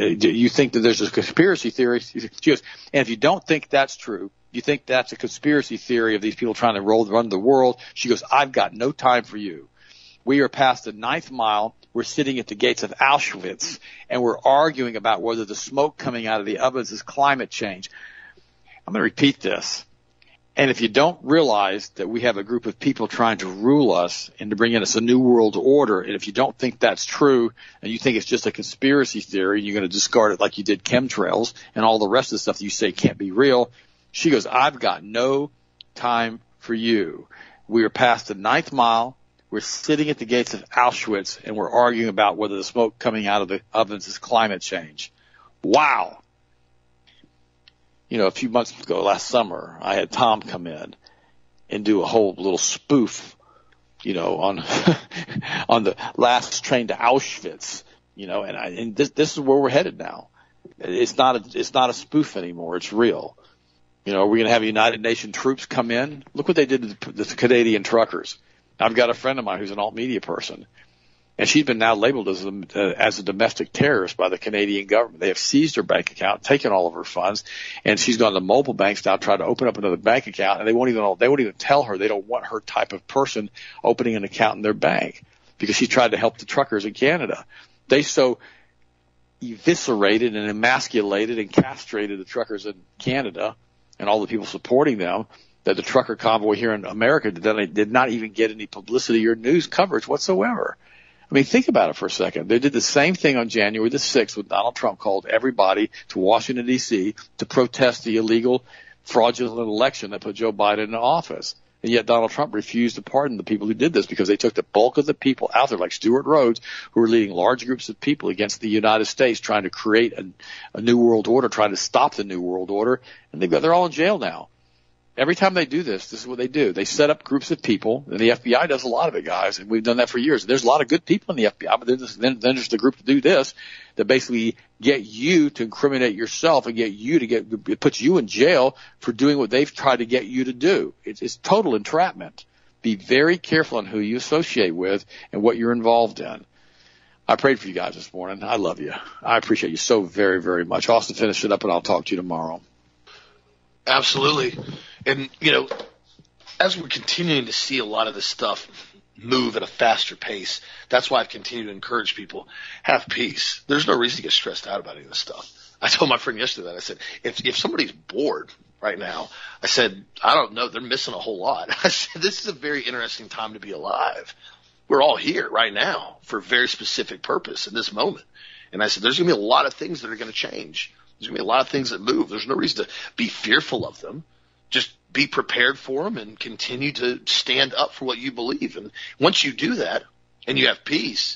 there's a conspiracy theory. She goes, and if you don't think that's true, you think that's a conspiracy theory of these people trying to run the world. She goes, I've got no time for you. We are past the 9th mile. We're sitting at the gates of Auschwitz, and we're arguing about whether the smoke coming out of the ovens is climate change. I'm going to repeat this. And if you don't realize that we have a group of people trying to rule us and to bring in us a new world order, and if you don't think that's true and you think it's just a conspiracy theory and you're going to discard it like you did chemtrails and all the rest of the stuff that you say can't be real, she goes, I've got no time for you. We are past the 9th mile. We're sitting at the gates of Auschwitz, and we're arguing about whether the smoke coming out of the ovens is climate change. Wow. A few months ago, last summer, I had Tom come in and do a whole little spoof, on on the last train to Auschwitz, and this is where we're headed now. It's not a spoof anymore. It's real. We're going to have United Nations troops come in. Look what they did to the Canadian truckers. I've got a friend of mine who's an alt media person, and she's been now labeled as a domestic terrorist by the Canadian government. They have seized her bank account, taken all of her funds, and she's gone to mobile banks now trying to open up another bank account, and they won't even tell her they don't want her type of person opening an account in their bank because she tried to help the truckers in Canada. They so eviscerated and emasculated and castrated the truckers in Canada and all the people supporting them that the trucker convoy here in America did not even get any publicity or news coverage whatsoever. I mean, think about it for a second. They did the same thing on January the 6th when Donald Trump called everybody to Washington, D.C. to protest the illegal, fraudulent election that put Joe Biden in office. And yet Donald Trump refused to pardon the people who did this because they took the bulk of the people out there, like Stuart Rhodes, who were leading large groups of people against the United States, trying to create a new world order, trying to stop the new world order. And they're all in jail now. Every time they do this is what they do. They set up groups of people, and the FBI does a lot of it, guys, and we've done that for years. There's a lot of good people in the FBI, but then there's the group to do this that basically get you to incriminate yourself and it puts you in jail for doing what they've tried to get you to do. It's total entrapment. Be very careful on who you associate with and what you're involved in. I prayed for you guys this morning. I love you. I appreciate you so very, very much. Austin, finish it up, and I'll talk to you tomorrow. Absolutely. And, as we're continuing to see a lot of this stuff move at a faster pace, that's why I've continued to encourage people, have peace. There's no reason to get stressed out about any of this stuff. I told my friend yesterday that I said, if somebody's bored right now. I said, I don't know. They're missing a whole lot. I said, this is a very interesting time to be alive. We're all here right now for a very specific purpose in this moment. And I said, there's going to be a lot of things that are going to change. There's going to be a lot of things that move. There's no reason to be fearful of them. Just be prepared for them and continue to stand up for what you believe. And once you do that and you have peace,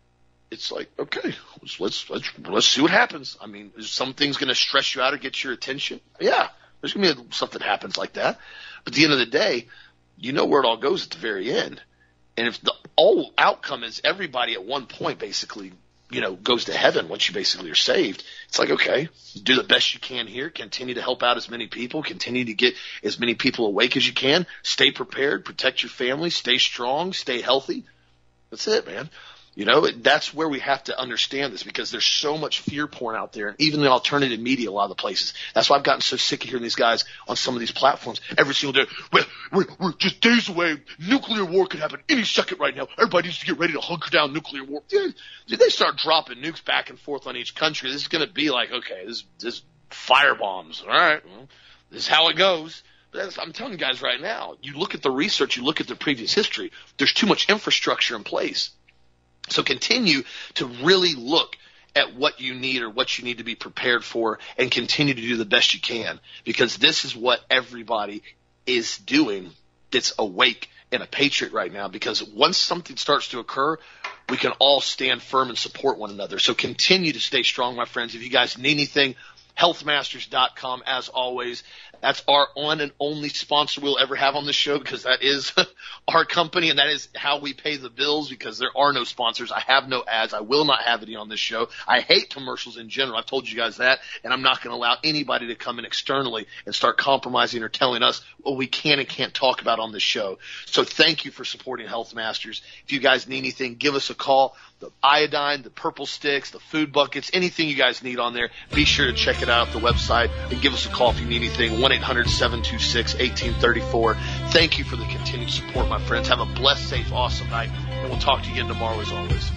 it's like, okay, let's see what happens. I mean, is some things going to stress you out or get your attention? Yeah, there's going to be something that happens like that. But at the end of the day, you know where it all goes at the very end. And if the all outcome is everybody at one point basically, goes to heaven once you basically are saved, it's like, okay, do the best you can here, continue to help out as many people, continue to get as many people awake as you can, stay prepared, protect your family, stay strong, stay healthy. That's it, man. That's where we have to understand this, because there's so much fear porn out there, and even the alternative media, a lot of the places. That's why I've gotten so sick of hearing these guys on some of these platforms every single day. We're just days away. Nuclear war could happen any second right now. Everybody needs to get ready to hunker down. Nuclear war. Dude, they start dropping nukes back and forth on each country, this is going to be like, okay, this fire bombs. All right, well, this is how it goes. But I'm telling you guys right now, you look at the research, you look at the previous history, there's too much infrastructure in place. So continue to really look at what you need or what you need to be prepared for, and continue to do the best you can, because this is what everybody is doing that's awake and a patriot right now, because once something starts to occur, we can all stand firm and support one another. So continue to stay strong, my friends. If you guys need anything, healthmasters.com, as always. That's our on and only sponsor we'll ever have on this show, because that is our company and that is how we pay the bills, because there are no sponsors. I have no ads. I will not have any on this show. I hate commercials in general. I've told you guys that, and I'm not going to allow anybody to come in externally and start compromising or telling us what we can and can't talk about on this show. So thank you for supporting Health Masters. If you guys need anything, give us a call. The iodine, the purple sticks, the food buckets, anything you guys need on there, be sure to check it out at the website and give us a call if you need anything, 1-800-726-1834. Thank you for the continued support, my friends. Have a blessed, safe, awesome night, and we'll talk to you again tomorrow as always.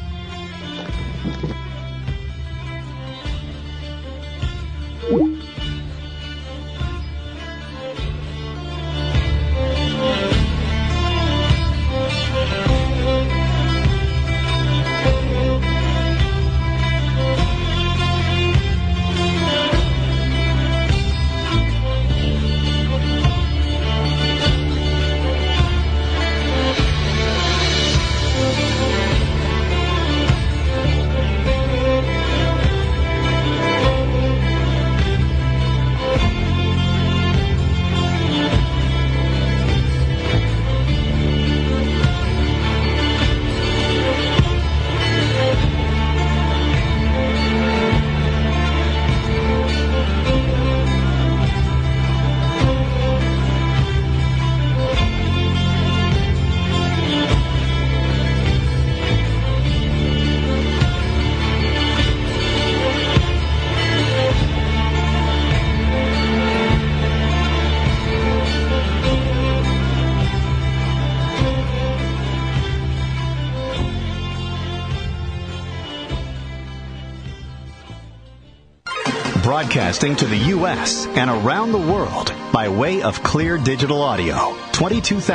Broadcasting to the U.S. and around the world by way of clear digital audio,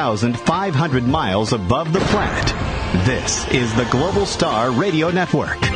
22,500 miles above the planet. This is the Global Star Radio Network.